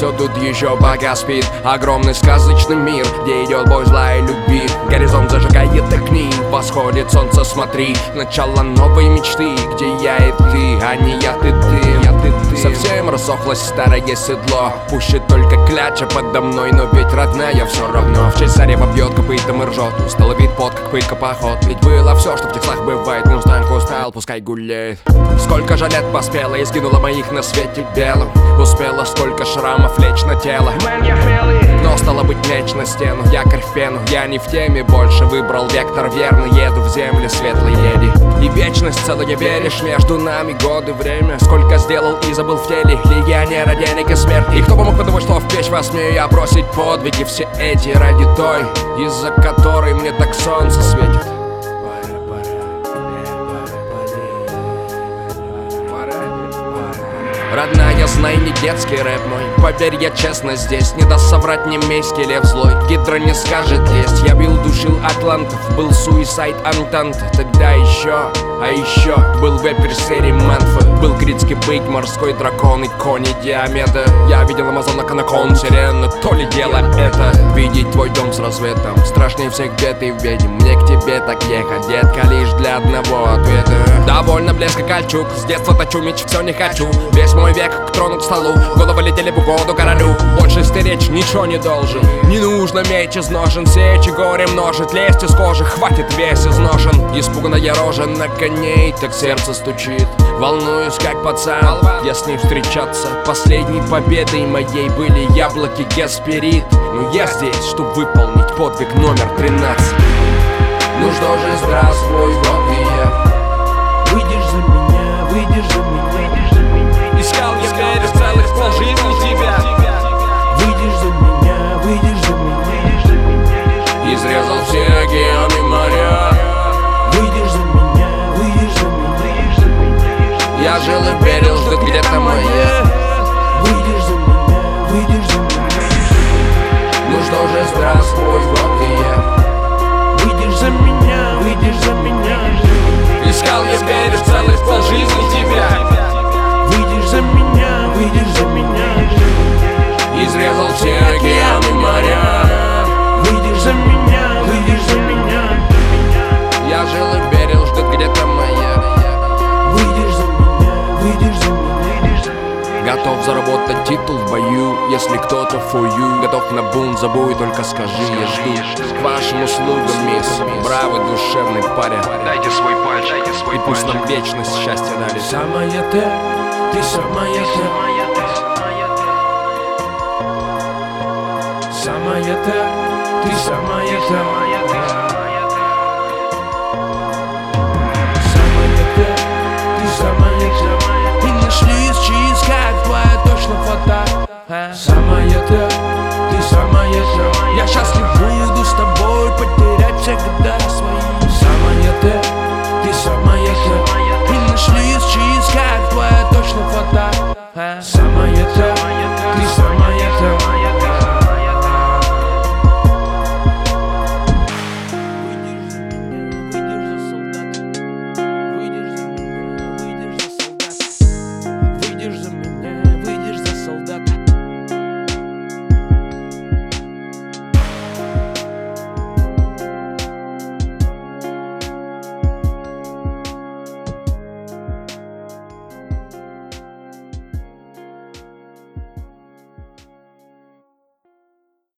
кто тут еще пока спит? Огромный сказочный мир, где идет бой зла и любви. Горизонт зажигает огни, восходит солнце, смотри. Начало новой мечты, где я и ты, а не я, ты. Совсем рассохлось старое седло, пуще только кляча подо мной, но ведь родная все равно. В честь зарева бьет копытом и ржет, устало вид пот, как пытка поход. Ведь было все, что в текстах бывает, мустанг устал, пускай гуляет. Сколько же лет поспела и сгинула моих на свете белым. Успела столько шрамов лечь на тело, но стало быть меч на стену, якорь в пену. Я не в теме больше, выбрал вектор верный, еду в земли светлой леди. И вечность целая, веришь, между нами годы, время. Сколько сделал и забыл в теле, легионера, денег и смерть. И кто бы мог подумать, что в печь во сне я бросить подвиги все эти ради той, из-за которой мне так солнце светит. Родная, знай, не детский рэп мой. Поверь, я честно здесь, не даст соврать немейский лев злой. Гидра не скажет лезть, я бил, душил атлантов. Был суисайд антант, тогда еще. А еще был вепер серии Мэнфа. Был критский бык, морской дракон и кони Диомеда. Я видел амазонок, анакон, сирена. То ли дело это видеть твой дом с рассветом. Страшнее всех бед и ведьм. Мне к тебе так ехать, детка, лишь для одного ответа. Довольно блеска кольчуг, с детства точу меч, все не хочу. Весь мой век к трону, к столу, головы летели в угоду королю. Больше стеречь ничего не должен, не нужно меч из ножен. Сечь и горе множит, лезть из кожи, хватит весь изношен. Испуганная рожа на коней, так сердце стучит. Волнуюсь, как пацан, я с ней встречаться. Последней победой моей были яблоки Гесперид. Но я здесь, чтоб выполнить подвиг номер 13. Ну что же, здравствуй, вот и я. Выйдешь за меня, выйдешь за меня. Искал я верю целых полжизни тебя. Выйдешь за меня, выйдешь за меня. Изрезал все океаны и моря. Выйдешь за меня, выйдешь за меня. Я жил и верил, ждет где-то моя. Выйдешь за меня, выйдешь за меня. Ну что же, здравствуй, вот и я. Выйдешь за меня, выйдешь за меня. Искал я верю целых полжизни тебя. Выйдешь за меня, выйдешь за меня. Изрезал все океаны и моря. Выйдешь за меня, выйдешь за меня. Я жил и верил, ждет где-то моя. Выйдешь за меня, выйдешь за меня. Готов заработать титул в бою, если кто-то for you. Готов на бунт, забой, только скажи, я жду. К вашим услугам, мисс, бравый душевный парень. Дайте свой пальчик, дайте свой И пусть пальчик. нам вечность счастья дали. Самая ты самая самая ты самая самая ты самая. И нашли чиз, как твоя точно фото. Самая ты самая. Я счастлив буду с тобой потерять всегда.